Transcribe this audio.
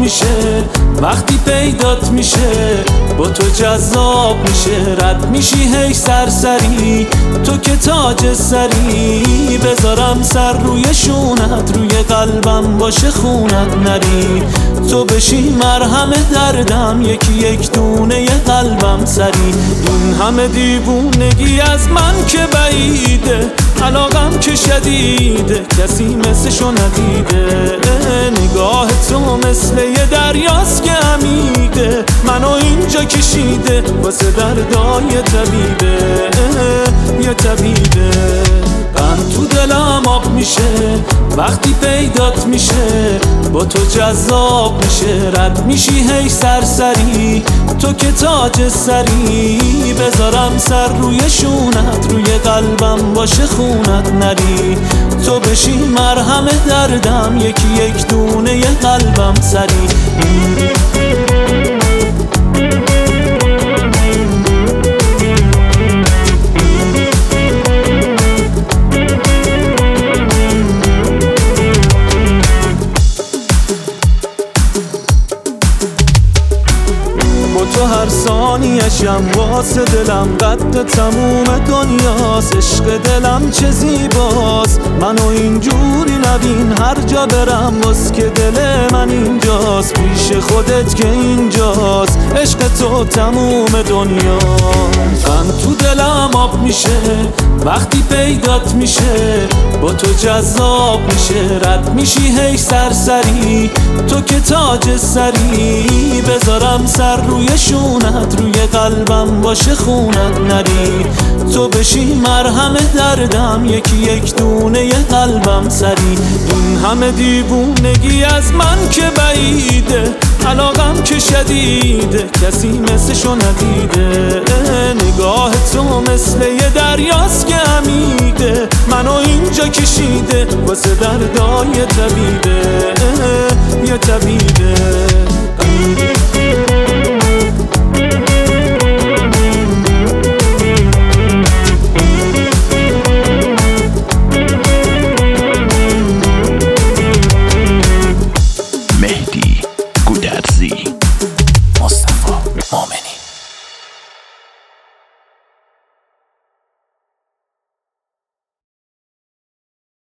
میشه وقتی پیدات میشه، با تو جذاب میشه، رد میشی هی سرسری، تو که تاج سری، بذارم سر روی شونت، روی قلبم باشه خونت نری، تو بشی مرهم دردم، یکی یک دونه ی قلبم سری. این همه دیوونگی از من که بعیده، علاقم که شدیده، کسی مثلشو ندیده، نگاه تو مثل یه دریاست که عمیقه، منو اینجا کشیده واسه دردای طبیبه، یه طبیبه. غم تو دلم آب میشه وقتی پیدات میشه، با تو جذاب میشه، رد میشی هی سرسری، تو که تاج سری، بذارم سر روی شونت، روی قلبم باشه خونت نری، تو بشی مرهم دردم، یکی یک دونه ی قلبم سری. تو هر ثانیه‌شم واسه دلم قد تموم دنیاست، عشق دلم چه زیباست، منو اینجوری نبین هر جا برم، باز که دل من اینجاست، پیش خودت که اینجاست، عشق تو تموم دنیاست. غم تو دلم آب میشه وقتی پیدات میشه، با تو جذاب میشه، رد میشی هی سرسری، تو که تاج سری، بذارم سر روی شونت، روی قلبم باشه خونت نری، تو بشی مرهم دردم، یکی یک دونه ی قلبم سری. این همه دیوونگی از من که بعیده، علاقم که شدیده، کسی مثلشو ندیده، نگاه تو مثل یه دریاست که عمیقه، منو اینجا کشیده واسه دردای طبیبه، یه طبیبه.